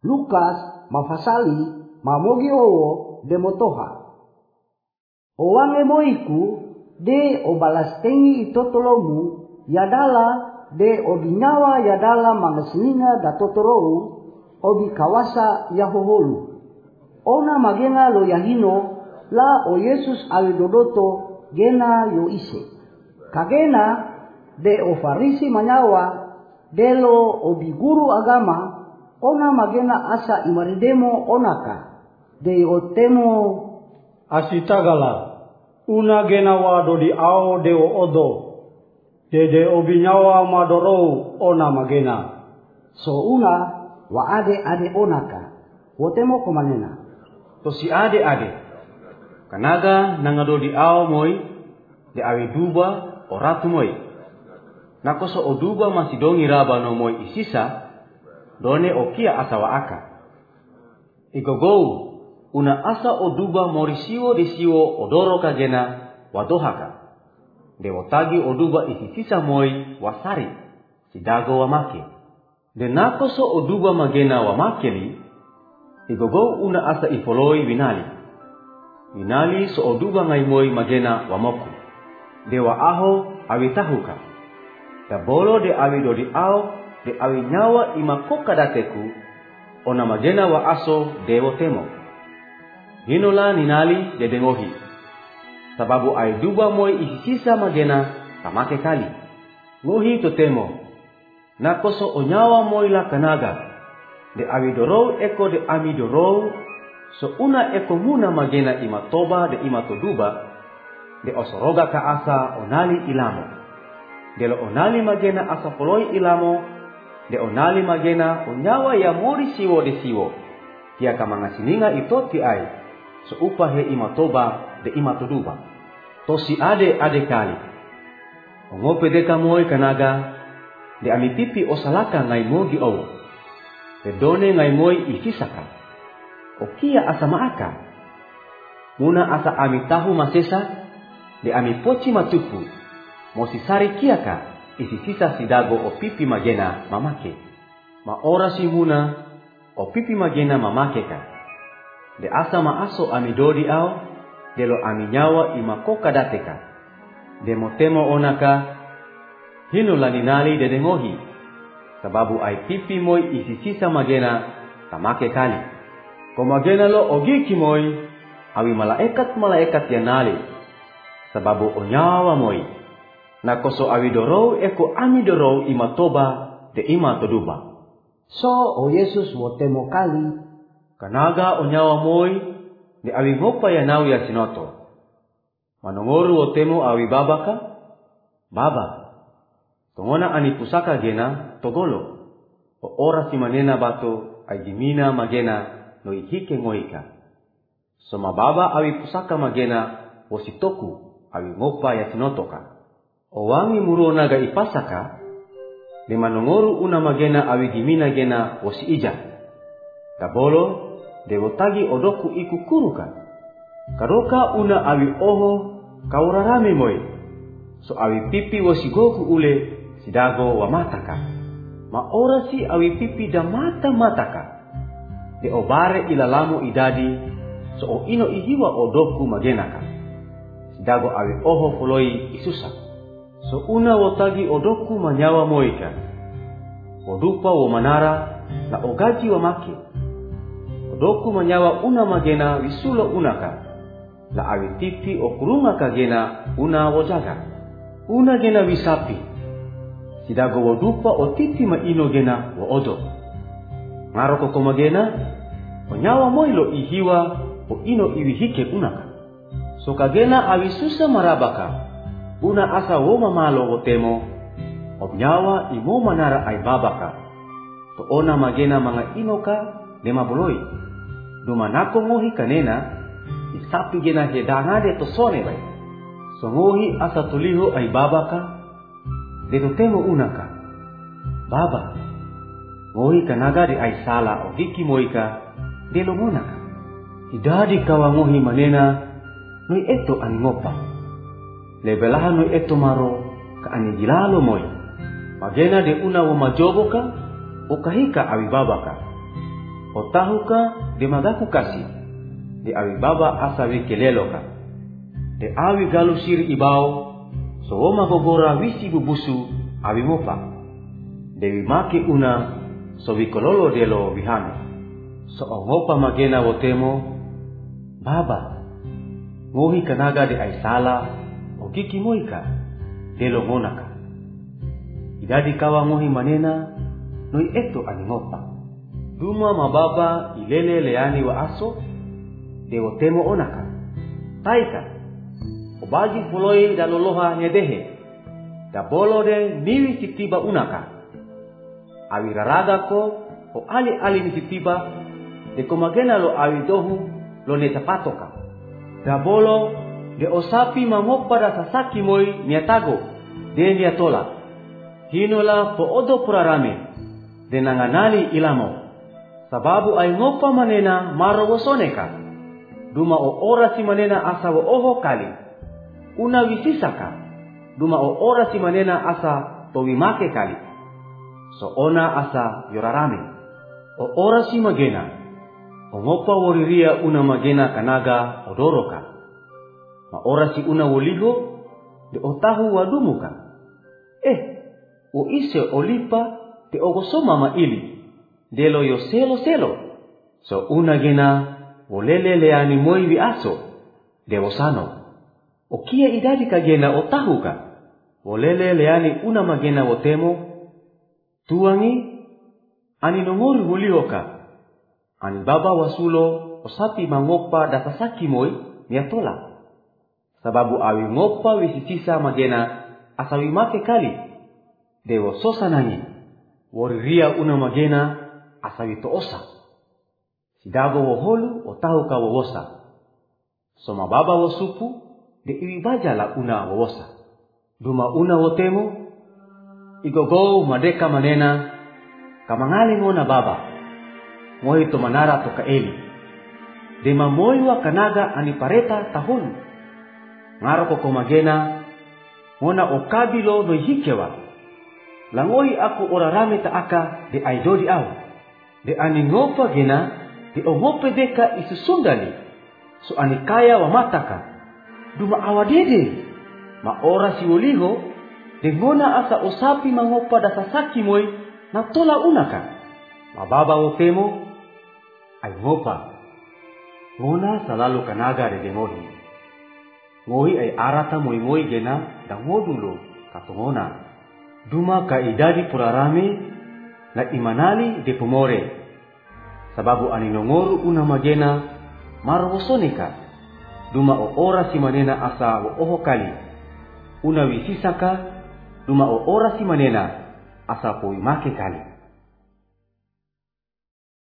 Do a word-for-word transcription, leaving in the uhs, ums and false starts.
Lukas mafasali mamogi owo demotoha. Owange moiku de obalastengi itotolomu yadala de obinyawa yadala mangasninga datotorou obi kawasa yahoholu. Ona magena lo yahino la o Yesus awidodoto gena yo ise. Kagena de o farisi manyawa de lo obi guru agama ona magena asa imaridemo onaka de otemo asitagala una gena wado di ao de o odo de de obinyawa madorou ona magena so una wa ade ade onaka wotemo komanena to si ade ade kanaga nangado di ao moi de awe duba oratu moi nakoso oduba masih dongi raba no moi isisa done okia asawa aka igogou una asa oduba morisiwo desiwo odoro kagena wadohaka dewotagi oduba isisisa moi wasari sidago wamake de nakoso oduba magena wamakeli igogou una asa ifoloi winali winali so oduba ngai moi magena wamoku dewa aho awitahuka da bolo de awi dodi ao de awi nyawa imakoka dateku ona magena wa aso dewo temo hinola ninali de dengohi sababu ai duba moi isisa magena kamake kali ngohi to temo nakoso onyawa moi la kanaga de awi dorou eko de ami dorou so una eko muna magena imatoba de imatoduba de osoroga ka asa onali ilamo de lo onali magena asa poloi ilamo de onali magena onyawa ya mori siwo de siwo kia kamangasininga itoti ai so upahe imatoba de imatoduba to si ade ade kali ongope deka moi kanaga de amipipi osalaka ngai mogi owo de done ngai moi isisaka okia asa maaka muna asa amitahu masesa de amipochi matuku mosisari kiaka isisisa sidago opipi magena mamake ma ora si muna opipi magena mamake ka de asa maaso amidodi ao de lo aminyawa imakoka dateka de motemo onaka hino laninali de dengohi sababu ai pipi moi isisisa magena tamake kali ko magena lo ogiki moi awi malaikat malaikat yanali sababu onyawa moi nakoso awi dorou eko ami dorou imatoba de imatoduba so o Yesus wotemo kali kanaga onyawa moi de awi ngopa ya nau ya sinoto manongoru wotemo awi babaka baba tongona ani pusaka gena togolo o ora simanena bato ajimina magena no ihike ngoika soma baba awi pusaka magena wositoku awi ngopa ya sinotoka owangi muro naga ipasaka de manongoru una magena awi gimina gena wosi ija tabolo de wotagi odoku iku kuruka karoka una awi oho kaurarame moi so awi pipi wosi goku ule sidago wa mataka ma ora si awi pipi da mata mataka de obare ilalamu idadi so o ino ihiwa odoku magenaka sidago awi oho foloi isusa so una wotagi odoku manyawa moika odupa wo manara na ogaji wa maki odoku manyawa una magena wisulo unaka la awi tipi okurunga kagena una wojaga una gena wisapi sidago wodupa o tipi ma ino gena wo odo ngaroko komagena onyawa moilo ihiwa o ino iwihike unaka so kagena awi susa marabaka una asa wo mamalo wotemo obnyawa imo manara ai babaka to ona magena manga inoka lema boloi dumanako ngohi kanena isapi gena hedanga de to sone bai so ngohi asa tuliho ai babaka de to temo unaka baba ngohi kanaga de ai sala o viki moika de lo munaka idadi kawa ngohi manena noi eto ani ngopa lebelaha noi eto maro ka ani jilalo moi magena de una wo majoboka ukahika awi babaka Otahuka de magaku kasi, de awi baba asa wi keleloka, de awi galu siri ibao, so oma gogora wisi bubusu awi mopa, de wi make una, so wi kololo delo wihame, so ongopa magena wotemo, baba, ngohi kanaga de aisala, o kiki moika, delo ngonaka. Idadi kawa ngohi manena, noi eto aningopa. Duma mababa ilele leani wa aso, de wotemo onaka. Taika, obaji puloi daloloha nyedehe, da bolo de niwi sitiba unaka. Awi raraga ko, o ali ali ni sitiba, de komagena lo awi dohu lo netapatoka. Da bolo de osapi mangopa da sasaki moi niatago, de niatola. Hinola po odo purarame, de nanganali ilamo. Sababu ay ngopa manena maro wosoneka. Duma o ora si manena asa wo oho kali. Una wisisaka. Duma o ora si manena asa towimake kali. So ona asa yorarame. O ora si magena. O ngopa woriria una magena kanaga odoroka. Ma ora si una woligo de otahu wadumuka. Eh, o ise olipa te ogosoma ma ili. Delo yo selo selo. So una gena wolele leani moi vi aso. Dewosano. O kia idadi ka gena otahuka. Wolele leani una magena wotemo. Tuangi. Ani nongori wolioka. Ani baba wasulo osapi mangopa datasaki moi niatola. Sababu awi ngopa wisisisa magena asawi make kali. Dewo sosa nangi. Woriria una magena asawi toosa. Sidago woholu otahuka wowosa. Soma baba wosupu de iwibaja la una wowosa. Duma una wotemo. Igogo madeka manena. Kamangali ngona baba. Mohi to manara toka eli. De mamoiwa kanaga anipareta tahun. Ngaroko komagena. Ngona okabilo no hikewa. Langoi aku orarame taaka de aidodi au. De aningopa gena de ongope deka isusundali. So anikaya wa mataka. Duma awadede. Ma ora si woliho de ngona asa osapi mangopa da sasaki moi na tola unaka. Ma baba wotemo ay ngopa. Ngona salalu kanaga de dengohi. Ngohi ay arata moi moi gena da ngodulo katongona. Duma ka idadi purarame na imanali de pumore. Sababu aninongoru una magena marwosonika. Duma o ora si manena asa wo oho kali. Una wisisaka. Duma o ora si manena asa po imake kali.